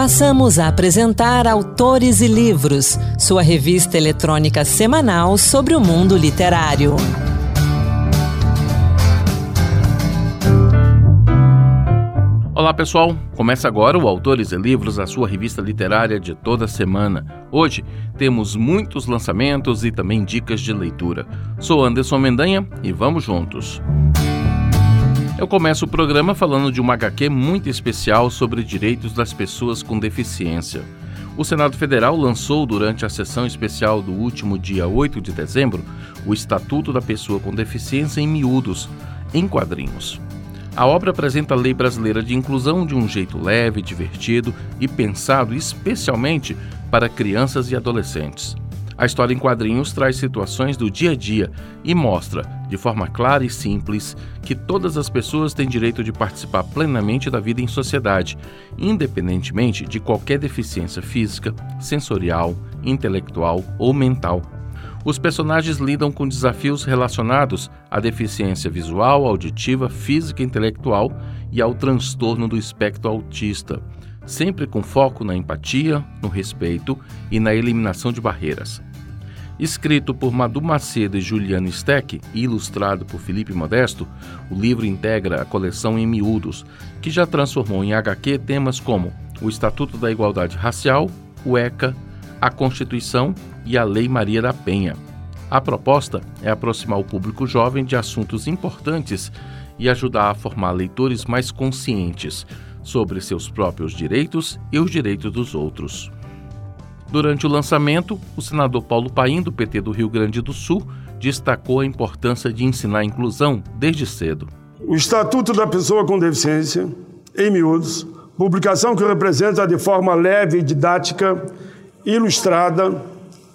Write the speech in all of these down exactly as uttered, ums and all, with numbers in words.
Passamos a apresentar Autores e Livros, sua revista eletrônica semanal sobre o mundo literário. Olá pessoal, começa agora o Autores e Livros, a sua revista literária de toda semana. Hoje temos muitos lançamentos e também dicas de leitura. Sou Anderson Mendanha e vamos juntos. Eu começo o programa falando de uma agá quê muito especial sobre direitos das pessoas com deficiência. O Senado Federal lançou durante a sessão especial do último dia oito de dezembro o Estatuto da Pessoa com Deficiência em miúdos, em quadrinhos. A obra apresenta a lei brasileira de inclusão de um jeito leve, divertido e pensado especialmente para crianças e adolescentes. A história em quadrinhos traz situações do dia a dia e mostra, de forma clara e simples, que todas as pessoas têm direito de participar plenamente da vida em sociedade, independentemente de qualquer deficiência física, sensorial, intelectual ou mental. Os personagens lidam com desafios relacionados à deficiência visual, auditiva, física e intelectual e ao transtorno do espectro autista, sempre com foco na empatia, no respeito e na eliminação de barreiras. Escrito por Madu Macedo e Juliana Steck e ilustrado por Felipe Modesto, o livro integra a coleção Em Miúdos, que já transformou em agá quê temas como o Estatuto da Igualdade Racial, o ECA, a Constituição e a Lei Maria da Penha. A proposta é aproximar o público jovem de assuntos importantes e ajudar a formar leitores mais conscientes sobre seus próprios direitos e os direitos dos outros. Durante o lançamento, o senador Paulo Paim, do P T do Rio Grande do Sul, destacou a importância de ensinar a inclusão desde cedo. O Estatuto da Pessoa com Deficiência, em miúdos, publicação que representa de forma leve e didática, ilustrada,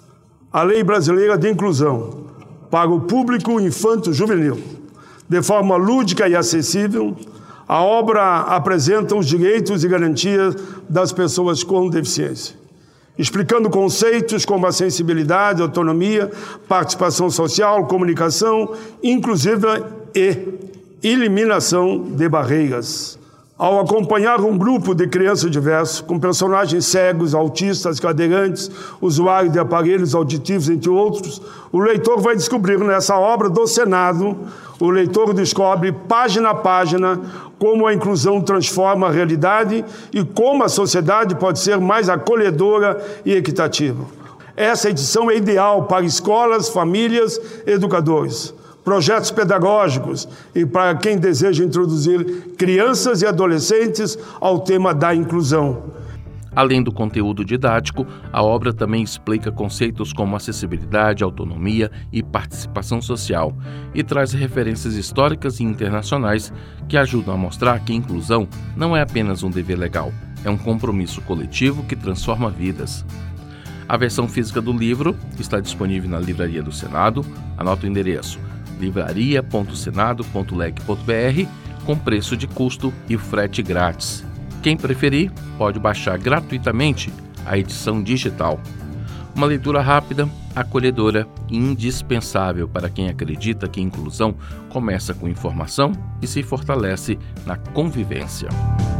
a Lei Brasileira de Inclusão para o público infanto-juvenil. De forma lúdica e acessível, a obra apresenta os direitos e garantias das pessoas com deficiência, explicando conceitos como a sensibilidade, autonomia, participação social, comunicação inclusiva e eliminação de barreiras. Ao acompanhar um grupo de crianças diversos, com personagens cegos, autistas, cadeirantes, usuários de aparelhos auditivos, entre outros, o leitor vai descobrir nessa obra do Senado, o leitor descobre, página a página, como a inclusão transforma a realidade e como a sociedade pode ser mais acolhedora e equitativa. Essa edição é ideal para escolas, famílias, educadores, projetos pedagógicos e para quem deseja introduzir crianças e adolescentes ao tema da inclusão. Além do conteúdo didático, a obra também explica conceitos como acessibilidade, autonomia e participação social e traz referências históricas e internacionais que ajudam a mostrar que a inclusão não é apenas um dever legal, é um compromisso coletivo que transforma vidas. A versão física do livro está disponível na Livraria do Senado. Anota o endereço: livraria ponto senado ponto leg ponto br, com preço de custo e frete grátis. Quem preferir, pode baixar gratuitamente a edição digital. Uma leitura rápida, acolhedora e indispensável para quem acredita que a inclusão começa com informação e se fortalece na convivência.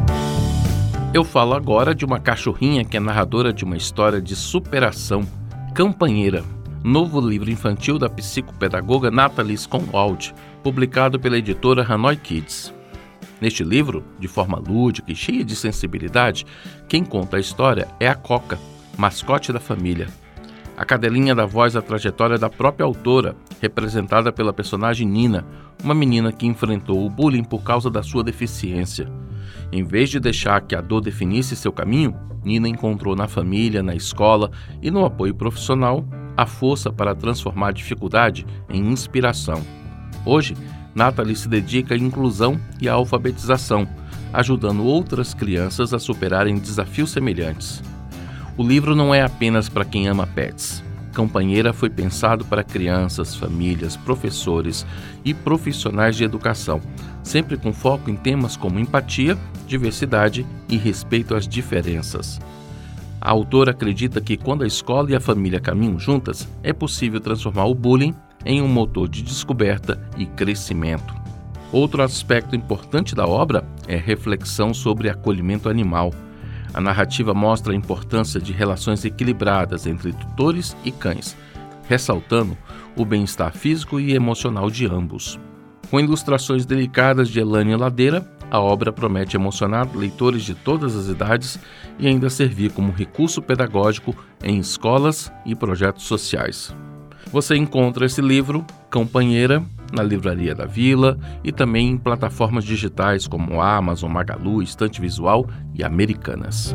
Eu falo agora de uma cachorrinha que é narradora de uma história de superação, Campanheira, novo livro infantil da psicopedagoga Nathalie Skonwald, publicado pela editora Hanoi Kids. Neste livro, de forma lúdica e cheia de sensibilidade, quem conta a história é a Coca, mascote da família. A cadelinha dá voz à trajetória da própria autora, representada pela personagem Nina, uma menina que enfrentou o bullying por causa da sua deficiência. Em vez de deixar que a dor definisse seu caminho, Nina encontrou na família, na escola e no apoio profissional a força para transformar a dificuldade em inspiração. Hoje, Nathalie se dedica à inclusão e à alfabetização, ajudando outras crianças a superarem desafios semelhantes. O livro não é apenas para quem ama pets. Campanheira foi pensado para crianças, famílias, professores e profissionais de educação, sempre com foco em temas como empatia, diversidade e respeito às diferenças. A autora acredita que quando a escola e a família caminham juntas, é possível transformar o bullying em um motor de descoberta e crescimento. Outro aspecto importante da obra é a reflexão sobre acolhimento animal. A narrativa mostra a importância de relações equilibradas entre tutores e cães, ressaltando o bem-estar físico e emocional de ambos. Com ilustrações delicadas de Elane Ladeira, a obra promete emocionar leitores de todas as idades e ainda servir como recurso pedagógico em escolas e projetos sociais. Você encontra esse livro, Companheira, na Livraria da Vila e também em plataformas digitais como Amazon, Magalu, Estante Visual e Americanas.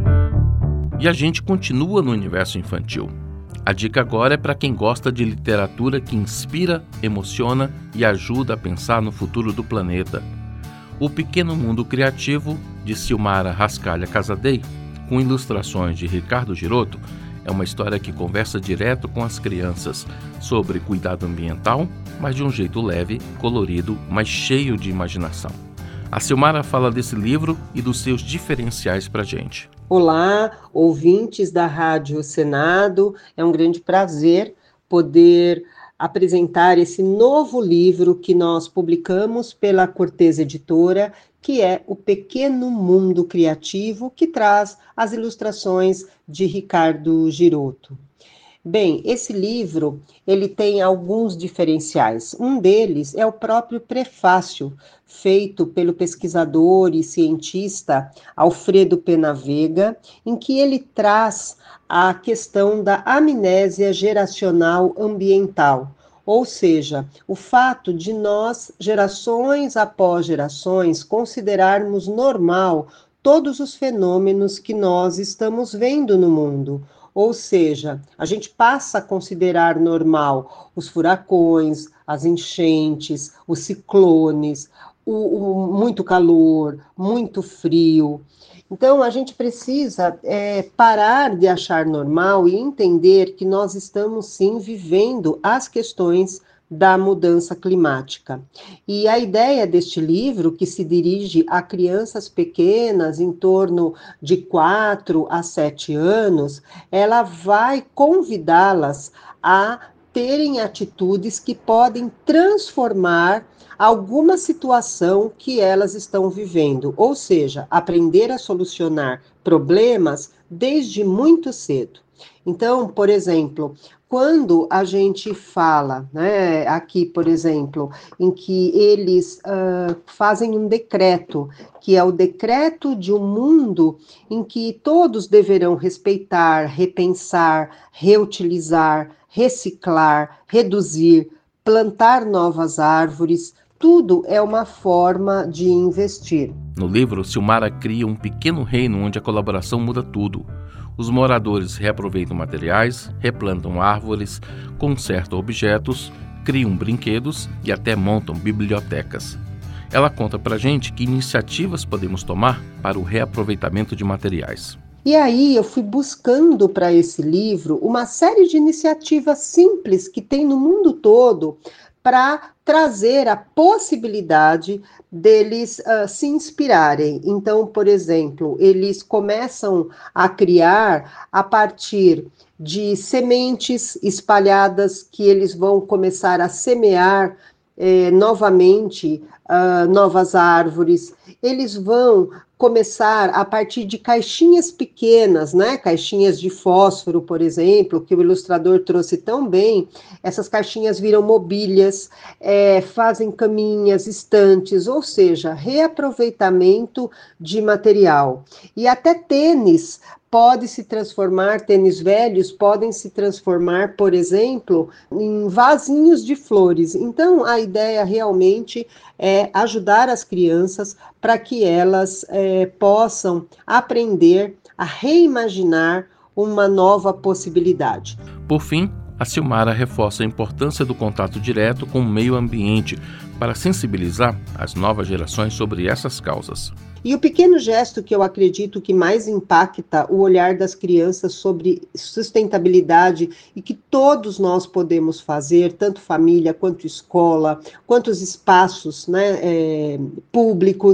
E a gente continua no universo infantil. A dica agora é para quem gosta de literatura que inspira, emociona e ajuda a pensar no futuro do planeta. O Pequeno Mundo Criativo, de Silmara Rascalha Casadei, com ilustrações de Ricardo Giroto, é uma história que conversa direto com as crianças sobre cuidado ambiental, mas de um jeito leve, colorido, mas cheio de imaginação. A Silmara fala desse livro e dos seus diferenciais para a gente. Olá, ouvintes da Rádio Senado, é um grande prazer poder apresentar esse novo livro que nós publicamos pela Cortez Editora, que é O Pequeno Mundo Criativo, que traz as ilustrações de Ricardo Giroto. Bem, esse livro, ele tem alguns diferenciais. Um deles é o próprio prefácio, feito pelo pesquisador e cientista Alfredo Penavega, em que ele traz a questão da amnésia geracional ambiental, ou seja, o fato de nós, gerações após gerações, considerarmos normal todos os fenômenos que nós estamos vendo no mundo. Ou seja, a gente passa a considerar normal os furacões, as enchentes, os ciclones, o, o muito calor, muito frio. Então, a gente precisa é, parar de achar normal e entender que nós estamos, sim, vivendo as questões da mudança climática. E a ideia deste livro, que se dirige a crianças pequenas, em torno de quatro a sete anos, ela vai convidá-las a terem atitudes que podem transformar alguma situação que elas estão vivendo, ou seja, aprender a solucionar problemas desde muito cedo. Então, por exemplo, quando a gente fala, né, aqui, por exemplo, em que eles uh, fazem um decreto, que é o decreto de um mundo em que todos deverão respeitar, repensar, reutilizar, reciclar, reduzir, plantar novas árvores, tudo é uma forma de investir. No livro, Silmara cria um pequeno reino onde a colaboração muda tudo. Os moradores reaproveitam materiais, replantam árvores, consertam objetos, criam brinquedos e até montam bibliotecas. Ela conta pra gente que iniciativas podemos tomar para o reaproveitamento de materiais. E aí eu fui buscando para esse livro uma série de iniciativas simples que tem no mundo todo para trazer a possibilidade deles uh, se inspirarem. Então, por exemplo, eles começam a criar a partir de sementes espalhadas que eles vão começar a semear eh, novamente uh, novas árvores. Eles vão começar a partir de caixinhas pequenas, né? Caixinhas de fósforo, por exemplo, que o ilustrador trouxe tão bem. Essas caixinhas viram mobílias, é, fazem caminhas, estantes, ou seja, reaproveitamento de material. E até tênis pode se transformar, tênis velhos podem se transformar, por exemplo, em vasinhos de flores. Então, a ideia realmente é ajudar as crianças para que elas é, possam aprender a reimaginar uma nova possibilidade. Por fim, a Silmara reforça a importância do contato direto com o meio ambiente para sensibilizar as novas gerações sobre essas causas. E o pequeno gesto que eu acredito que mais impacta o olhar das crianças sobre sustentabilidade e que todos nós podemos fazer, tanto família, quanto escola, quanto os espaços, né, é, públicos,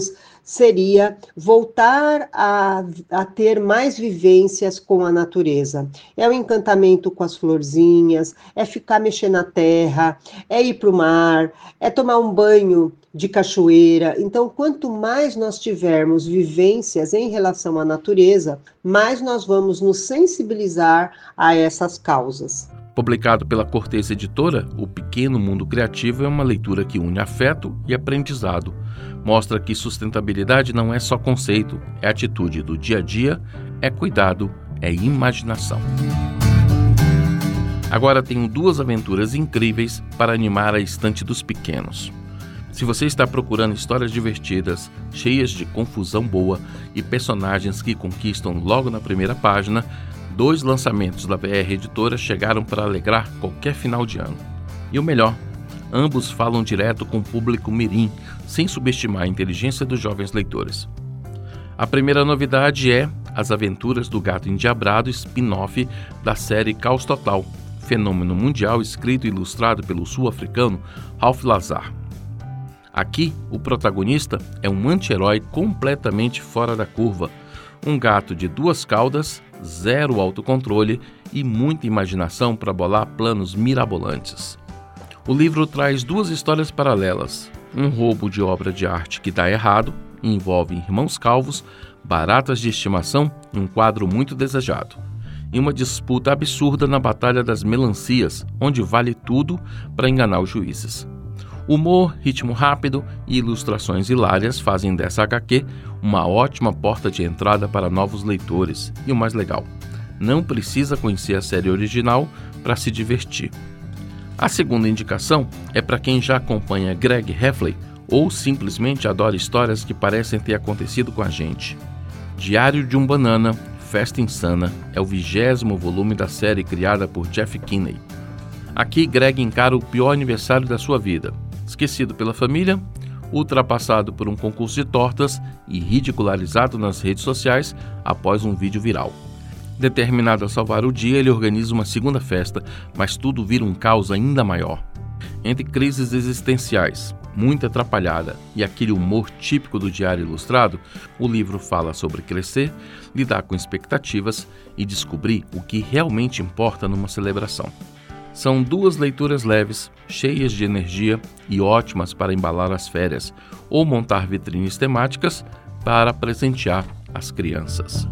seria voltar a, a ter mais vivências com a natureza. É o encantamento com as florzinhas, é ficar mexendo na terra, é ir para o mar, é tomar um banho de cachoeira. Então, quanto mais nós tivermos vivências em relação à natureza, mais nós vamos nos sensibilizar a essas causas. Publicado pela Cortez Editora, O Pequeno Mundo Criativo é uma leitura que une afeto e aprendizado. Mostra que sustentabilidade não é só conceito, é atitude do dia a dia, é cuidado, é imaginação. Agora tenho duas aventuras incríveis para animar a estante dos pequenos. Se você está procurando histórias divertidas, cheias de confusão boa e personagens que conquistam logo na primeira página, dois lançamentos da V R Editora chegaram para alegrar qualquer final de ano. E o melhor, ambos falam direto com o público mirim, sem subestimar a inteligência dos jovens leitores. A primeira novidade é As Aventuras do Gato Endiabrado, spin-off da série Caos Total, fenômeno mundial escrito e ilustrado pelo sul-africano Ralph Lazar. Aqui, o protagonista é um anti-herói completamente fora da curva, um gato de duas caudas, zero autocontrole e muita imaginação para bolar planos mirabolantes. O livro traz duas histórias paralelas, um roubo de obra de arte que dá errado, e envolve irmãos calvos, baratas de estimação e um quadro muito desejado, e uma disputa absurda na Batalha das Melancias, onde vale tudo para enganar os juízes. Humor, ritmo rápido e ilustrações hilárias fazem dessa H Q uma ótima porta de entrada para novos leitores. E o mais legal, não precisa conhecer a série original para se divertir. A segunda indicação é para quem já acompanha Greg Heffley ou simplesmente adora histórias que parecem ter acontecido com a gente. Diário de um Banana, Festa Insana é o vigésimo volume da série criada por Jeff Kinney. Aqui Greg encara o pior aniversário da sua vida. Esquecido pela família, ultrapassado por um concurso de tortas e ridicularizado nas redes sociais após um vídeo viral. Determinado a salvar o dia, ele organiza uma segunda festa, mas tudo vira um caos ainda maior. Entre crises existenciais, muita atrapalhada e aquele humor típico do Diário Ilustrado, o livro fala sobre crescer, lidar com expectativas e descobrir o que realmente importa numa celebração. São duas leituras leves, cheias de energia e ótimas para embalar as férias ou montar vitrines temáticas para presentear as crianças.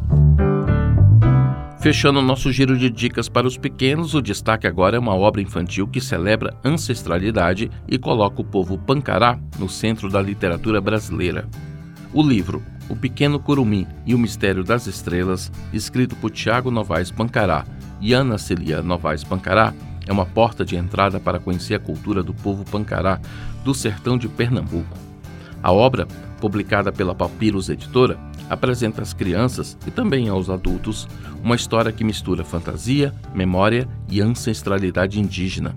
Fechando o nosso giro de dicas para os pequenos, o destaque agora é uma obra infantil que celebra ancestralidade e coloca o povo Pancará no centro da literatura brasileira. O livro O Pequeno Curumim e o Mistério das Estrelas, escrito por Tiago Novaes Pancará e Ana Celia Novaes Pancará, é uma porta de entrada para conhecer a cultura do povo Pancará do sertão de Pernambuco. A obra, publicada pela Papyrus Editora, apresenta às crianças e também aos adultos uma história que mistura fantasia, memória e ancestralidade indígena.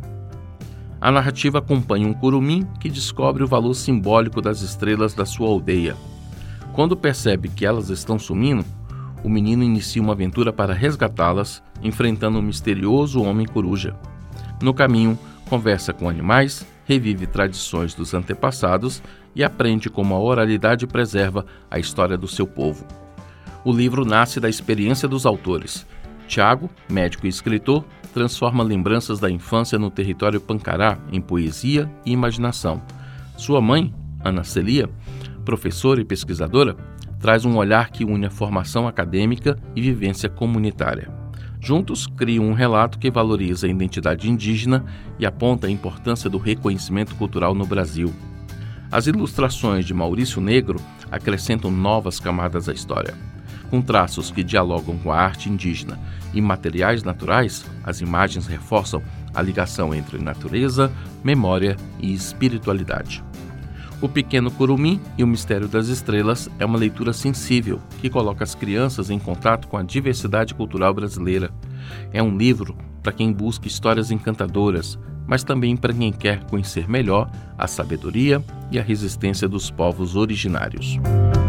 A narrativa acompanha um curumim que descobre o valor simbólico das estrelas da sua aldeia. Quando percebe que elas estão sumindo, o menino inicia uma aventura para resgatá-las, enfrentando um misterioso homem-coruja. No caminho, conversa com animais, revive tradições dos antepassados e aprende como a oralidade preserva a história do seu povo. O livro nasce da experiência dos autores. Tiago, médico e escritor, transforma lembranças da infância no território Pancará em poesia e imaginação. Sua mãe, Ana Celia, professora e pesquisadora, traz um olhar que une a formação acadêmica e vivência comunitária. Juntos, criam um relato que valoriza a identidade indígena e aponta a importância do reconhecimento cultural no Brasil. As ilustrações de Maurício Negro acrescentam novas camadas à história. Com traços que dialogam com a arte indígena e materiais naturais, as imagens reforçam a ligação entre natureza, memória e espiritualidade. O Pequeno Curumim e o Mistério das Estrelas é uma leitura sensível que coloca as crianças em contato com a diversidade cultural brasileira. É um livro para quem busca histórias encantadoras, mas também para quem quer conhecer melhor a sabedoria e a resistência dos povos originários.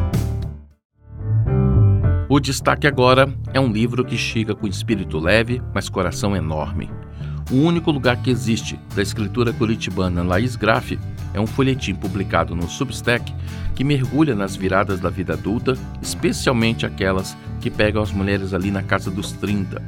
O destaque agora é um livro que chega com espírito leve, mas coração enorme. O único lugar que existe da escritora curitibana Laís Graff é um folhetim publicado no Substack que mergulha nas viradas da vida adulta, especialmente aquelas que pegam as mulheres ali na casa dos trinta.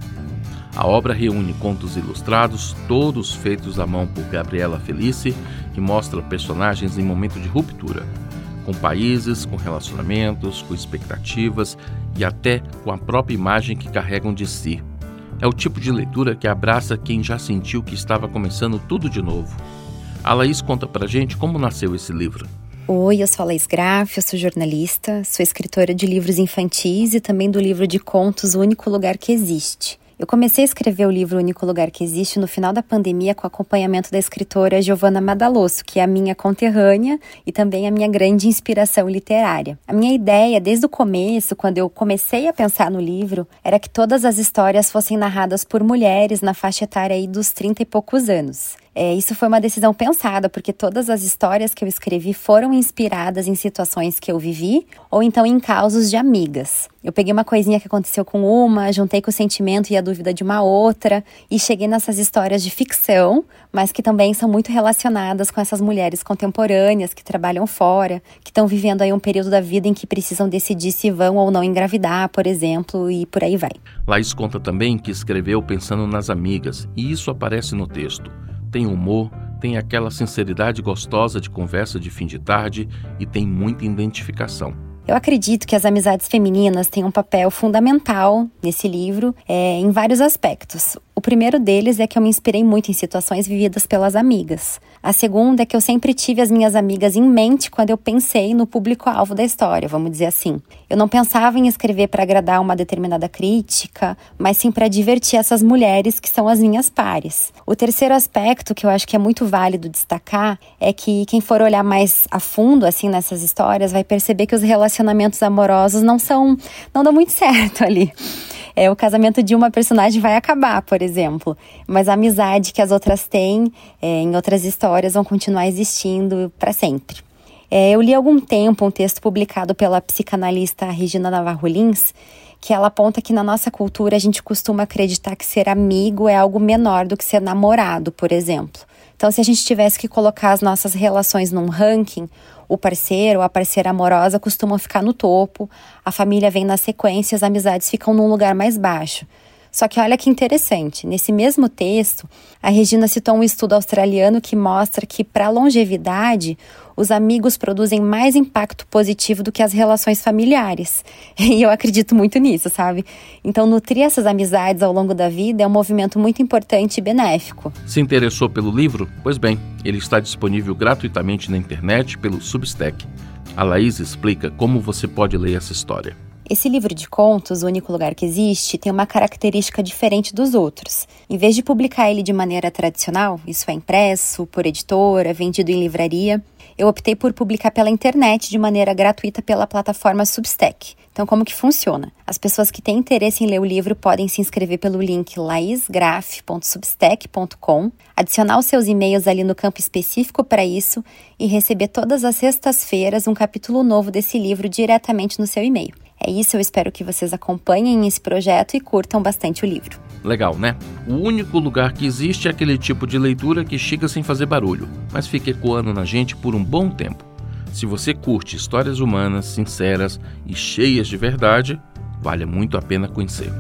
A obra reúne contos ilustrados, todos feitos à mão por Gabriela Felice, que mostra personagens em momento de ruptura, com países, com relacionamentos, com expectativas e até com a própria imagem que carregam de si. É o tipo de leitura que abraça quem já sentiu que estava começando tudo de novo. A Laís conta pra gente como nasceu esse livro. Oi, eu sou a Laís Graff, eu sou jornalista, sou escritora de livros infantis e também do livro de contos O Único Lugar que Existe. Eu comecei a escrever o livro O Único Lugar que Existe no final da pandemia com o acompanhamento da escritora Giovanna Madalosso, que é a minha conterrânea e também a minha grande inspiração literária. A minha ideia, desde o começo, quando eu comecei a pensar no livro, era que todas as histórias fossem narradas por mulheres na faixa etária aí dos trinta e poucos anos. É, isso foi uma decisão pensada, porque todas as histórias que eu escrevi foram inspiradas em situações que eu vivi ou então em causos de amigas. Eu peguei uma coisinha que aconteceu com uma, juntei com o sentimento e a dúvida de uma outra e cheguei nessas histórias de ficção, mas que também são muito relacionadas com essas mulheres contemporâneas que trabalham fora, que estão vivendo aí um período da vida em que precisam decidir se vão ou não engravidar, por exemplo, e por aí vai. Laís conta também que escreveu pensando nas amigas, e isso aparece no texto. Tem humor, tem aquela sinceridade gostosa de conversa de fim de tarde e tem muita identificação. Eu acredito que as amizades femininas têm um papel fundamental nesse livro, é, em vários aspectos. O primeiro deles é que eu me inspirei muito em situações vividas pelas amigas. A segunda é que eu sempre tive as minhas amigas em mente quando eu pensei no público-alvo da história, vamos dizer assim. Eu não pensava em escrever para agradar uma determinada crítica, mas sim para divertir essas mulheres que são as minhas pares. O terceiro aspecto que eu acho que é muito válido destacar é que quem for olhar mais a fundo assim nessas histórias vai perceber que os relacionamentos amorosos não são, não dão muito certo ali. É, o casamento de uma personagem vai acabar, por exemplo, mas a amizade que as outras têm é, em outras histórias vão continuar existindo para sempre. É, eu li há algum tempo um texto publicado pela psicanalista Regina Navarro Lins, que ela aponta que na nossa cultura a gente costuma acreditar que ser amigo é algo menor do que ser namorado, por exemplo. Então, se a gente tivesse que colocar as nossas relações num ranking, o parceiro ou a parceira amorosa costumam ficar no topo, a família vem na sequência e as amizades ficam num lugar mais baixo. Só que olha que interessante, nesse mesmo texto, a Regina citou um estudo australiano que mostra que, para a longevidade, os amigos produzem mais impacto positivo do que as relações familiares. E eu acredito muito nisso, sabe? Então, nutrir essas amizades ao longo da vida é um movimento muito importante e benéfico. Se interessou pelo livro? Pois bem, ele está disponível gratuitamente na internet pelo Substack. A Laís explica como você pode ler essa história. Esse livro de contos, O Único Lugar que Existe, tem uma característica diferente dos outros. Em vez de publicar ele de maneira tradicional, isso é impresso, por editora, vendido em livraria, eu optei por publicar pela internet de maneira gratuita pela plataforma Substack. Então, como que funciona? As pessoas que têm interesse em ler o livro podem se inscrever pelo link laisgraff ponto substack ponto com, adicionar os seus e-mails ali no campo específico para isso e receber todas as sextas-feiras um capítulo novo desse livro diretamente no seu e-mail. É isso, eu espero que vocês acompanhem esse projeto e curtam bastante o livro. Legal, né? O único lugar que existe é aquele tipo de leitura que chega sem fazer barulho, mas fica ecoando na gente por um bom tempo. Se você curte histórias humanas, sinceras e cheias de verdade, vale muito a pena conhecer.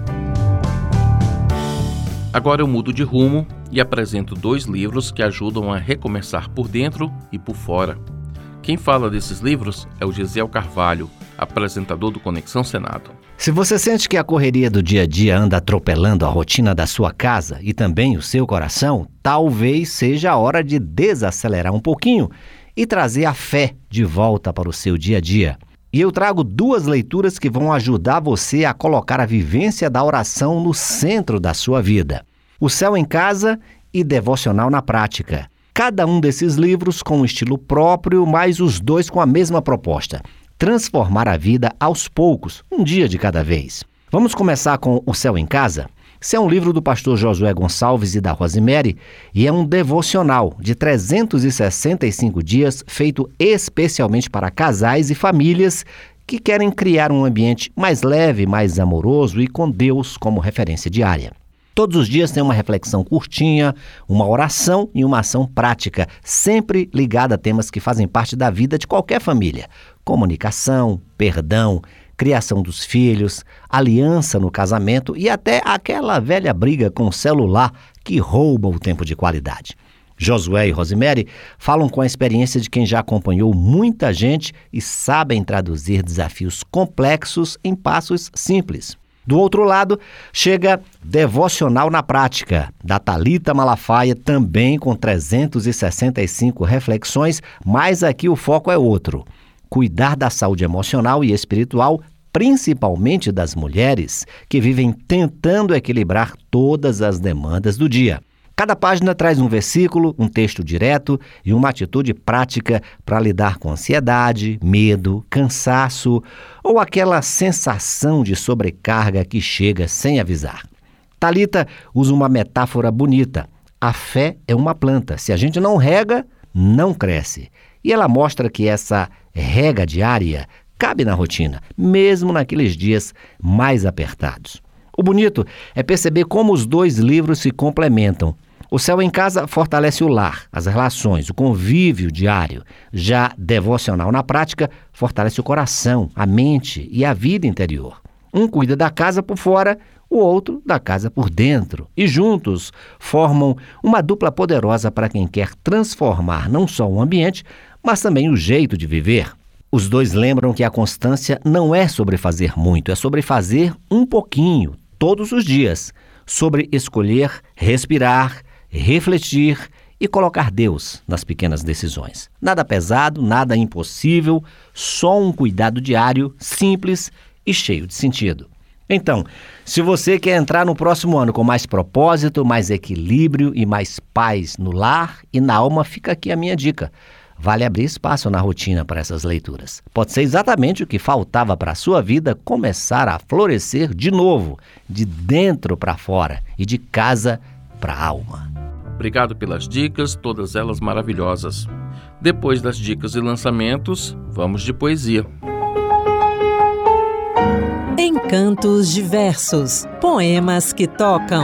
Agora eu mudo de rumo e apresento dois livros que ajudam a recomeçar por dentro e por fora. Quem fala desses livros é o Gesiel Carvalho, apresentador do Conexão Senado. Se você sente que a correria do dia a dia anda atropelando a rotina da sua casa e também o seu coração, talvez seja a hora de desacelerar um pouquinho e trazer a fé de volta para o seu dia a dia. E eu trago duas leituras que vão ajudar você a colocar a vivência da oração no centro da sua vida. O Céu em Casa e Devocional na Prática. Cada um desses livros com um estilo próprio, mas os dois com a mesma proposta: transformar a vida aos poucos, um dia de cada vez. Vamos começar com O Céu em Casa? Esse é um livro do pastor Josué Gonçalves e da Rosemary e é um devocional de trezentos e sessenta e cinco dias feito especialmente para casais e famílias que querem criar um ambiente mais leve, mais amoroso e com Deus como referência diária. Todos os dias tem uma reflexão curtinha, uma oração e uma ação prática, sempre ligada a temas que fazem parte da vida de qualquer família. Comunicação, perdão, criação dos filhos, aliança no casamento e até aquela velha briga com o celular que rouba o tempo de qualidade. Josué e Rosemary falam com a experiência de quem já acompanhou muita gente e sabem traduzir desafios complexos em passos simples. Do outro lado, chega Devocional na Prática, da Thalita Malafaia, também com trezentas e sessenta e cinco reflexões, mas aqui o foco é outro. Cuidar da saúde emocional e espiritual, principalmente das mulheres, que vivem tentando equilibrar todas as demandas do dia. Cada página traz um versículo, um texto direto e uma atitude prática para lidar com ansiedade, medo, cansaço ou aquela sensação de sobrecarga que chega sem avisar. Thalita usa uma metáfora bonita. A fé é uma planta. Se a gente não rega, não cresce. E ela mostra que essa rega diária cabe na rotina, mesmo naqueles dias mais apertados. O bonito é perceber como os dois livros se complementam. O Céu em Casa fortalece o lar, as relações, o convívio diário. Já Devocional na Prática fortalece o coração, a mente e a vida interior. Um cuida da casa por fora, o outro da casa por dentro. E juntos formam uma dupla poderosa para quem quer transformar não só o ambiente, mas também o jeito de viver. Os dois lembram que a constância não é sobre fazer muito, é sobre fazer um pouquinho, todos os dias. Sobre escolher, respirar, refletir e colocar Deus nas pequenas decisões. Nada pesado, nada impossível, só um cuidado diário, simples e cheio de sentido. Então, se você quer entrar no próximo ano com mais propósito, mais equilíbrio e mais paz no lar e na alma, fica aqui a minha dica. Vale abrir espaço na rotina para essas leituras. Pode ser exatamente o que faltava para a sua vida começar a florescer de novo, de dentro para fora e de casa para a alma. Obrigado pelas dicas, todas elas maravilhosas. Depois das dicas e lançamentos, vamos de poesia. Encantos diversos, poemas que tocam.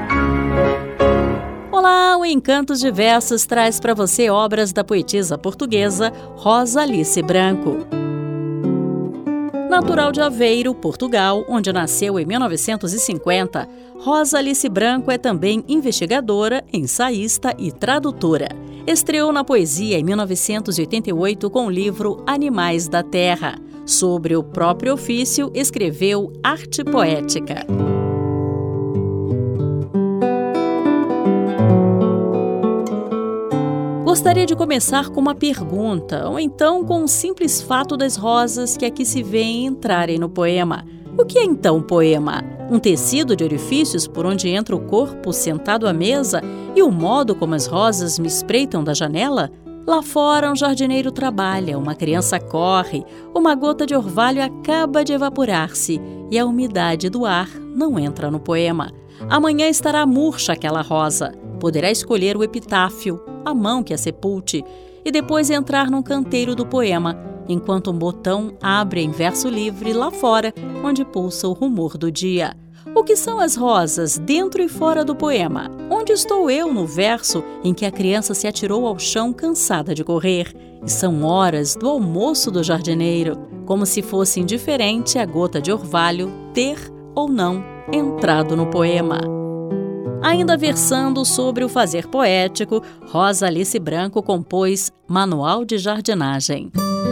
Olá, o Encantos Diversos traz para você obras da poetisa portuguesa Rosa Alice Branco. Natural de Aveiro, Portugal, onde nasceu em mil novecentos e cinquenta, Rosa Alice Branco é também investigadora, ensaísta e tradutora. Estreou na poesia em mil novecentos e oitenta e oito com o livro Animais da Terra. Sobre o próprio ofício, escreveu Arte Poética. Gostaria de começar com uma pergunta, ou então com um simples fato das rosas que aqui se vêem entrarem no poema. O que é então um poema? Um tecido de orifícios por onde entra o corpo sentado à mesa e o modo como as rosas me espreitam da janela? Lá fora um jardineiro trabalha, uma criança corre, uma gota de orvalho acaba de evaporar-se e a umidade do ar não entra no poema. Amanhã estará murcha aquela rosa. Poderá escolher o epitáfio, a mão que a sepulte, e depois entrar num canteiro do poema, enquanto um botão abre em verso livre lá fora, onde pulsa o rumor do dia. O que são as rosas dentro e fora do poema? Onde estou eu no verso em que a criança se atirou ao chão cansada de correr? E são horas do almoço do jardineiro, como se fosse indiferente a gota de orvalho ter ou não entrado no poema. Ainda versando sobre o fazer poético, Rosa Alice Branco compôs Manual de Jardinagem.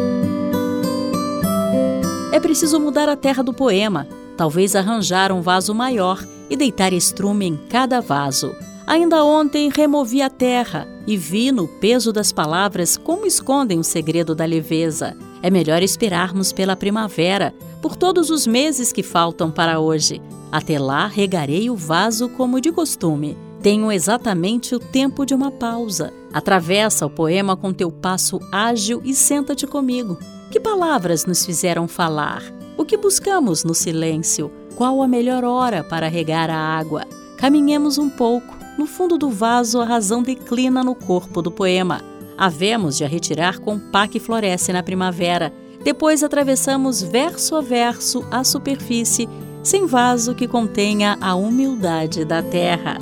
É preciso mudar a terra do poema, talvez arranjar um vaso maior e deitar estrume em cada vaso. Ainda ontem removi a terra e vi no peso das palavras como escondem o segredo da leveza. É melhor esperarmos pela primavera, por todos os meses que faltam para hoje. Até lá regarei o vaso como de costume. Tenho exatamente o tempo de uma pausa. Atravessa o poema com teu passo ágil e senta-te comigo. Que palavras nos fizeram falar? O que buscamos no silêncio? Qual a melhor hora para regar a água? Caminhemos um pouco. No fundo do vaso a razão declina no corpo do poema. Havemos de a retirar com o pá que floresce na primavera. Depois atravessamos verso a verso a superfície, sem vaso que contenha a humildade da terra.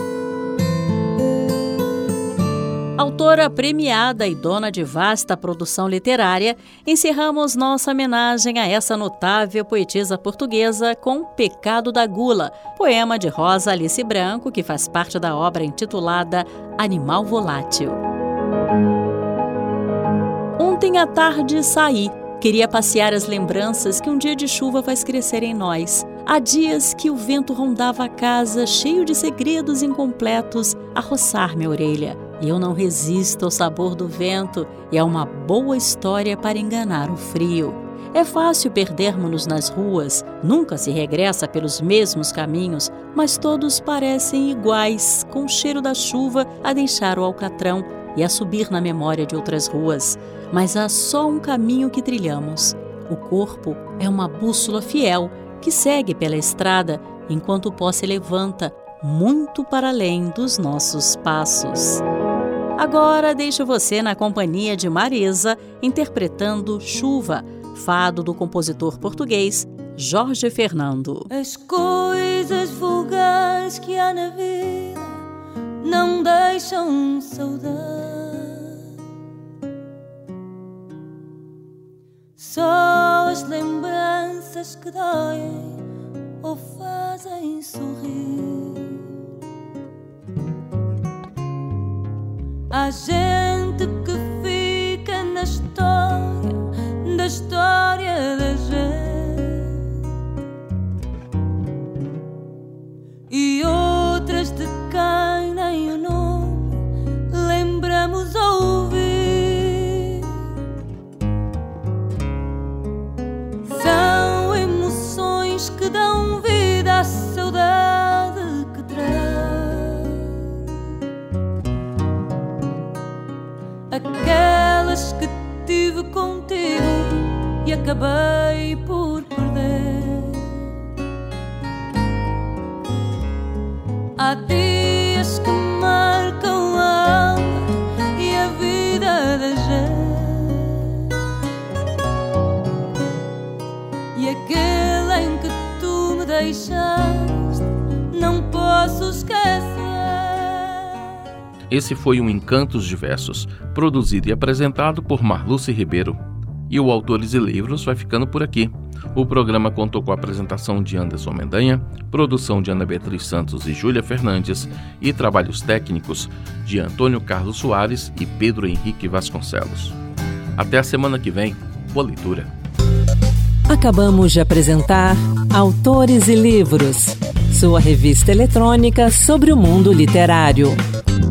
Autora premiada e dona de vasta produção literária, encerramos nossa homenagem a essa notável poetisa portuguesa com Pecado da Gula, poema de Rosa Alice Branco, que faz parte da obra intitulada Animal Volátil. Ontem à tarde saí. Queria passear as lembranças que um dia de chuva faz crescer em nós. Há dias que o vento rondava a casa, cheio de segredos incompletos, a roçar minha orelha. E eu não resisto ao sabor do vento, e é uma boa história para enganar o frio. É fácil perdermos-nos nas ruas, nunca se regressa pelos mesmos caminhos, mas todos parecem iguais, com o cheiro da chuva a deixar o alcatrão e a subir na memória de outras ruas. Mas há só um caminho que trilhamos. O corpo é uma bússola fiel que segue pela estrada enquanto o pó se levanta muito para além dos nossos passos. Agora deixo você na companhia de Marisa interpretando Chuva, fado do compositor português Jorge Fernando. As coisas vulgares que há na vida não deixam saudade. Só as lembranças que doem ou fazem sorrir. Há gente que fica na história, da história da gente, e outras de quem nem o nome lembramos ouvir. São emoções que dão vida à saudade que traz. Aquelas que tive contigo e acabei por perder. Há dias que marcam a alma e a vida da gente, e aquele em que tu me deixaste não posso esquecer. Esse foi um Encantos de Versos, produzido e apresentado por Marluce Ribeiro. E o Autores e Livros vai ficando por aqui. O programa contou com a apresentação de Anderson Mendanha, produção de Ana Beatriz Santos e Júlia Fernandes e trabalhos técnicos de Antônio Carlos Soares e Pedro Henrique Vasconcelos. Até a semana que vem. Boa leitura. Acabamos de apresentar Autores e Livros, sua revista eletrônica sobre o mundo literário.